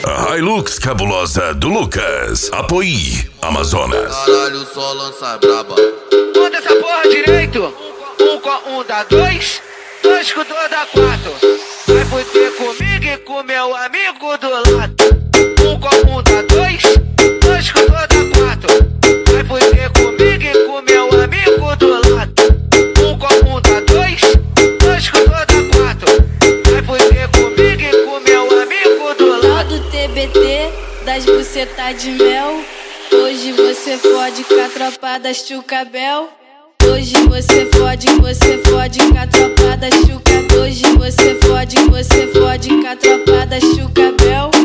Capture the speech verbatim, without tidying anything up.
A Hilux cabulosa do Lucas. Apoie Amazonas. Caralho, só lança braba. Manda essa porra direito. Um com um dá dois, dois com dois dá quatro. Vai fuder comigo e com meu amigo do lado. Um com um dá dois, dois com dois dá quatro. Vai fuder comigo e com meu amigo do lado. Um com um dá dois, dois com dois dá quatro. Vai fuder comigo e com meu amigo do lado. Lá do T B T, das bucetas de mel. Hoje você fode com a tropa da Chucabel. Hoje você fode, você fode com a tropa da Chuca. Hoje você fode, você fode com a tropa da Chucabel.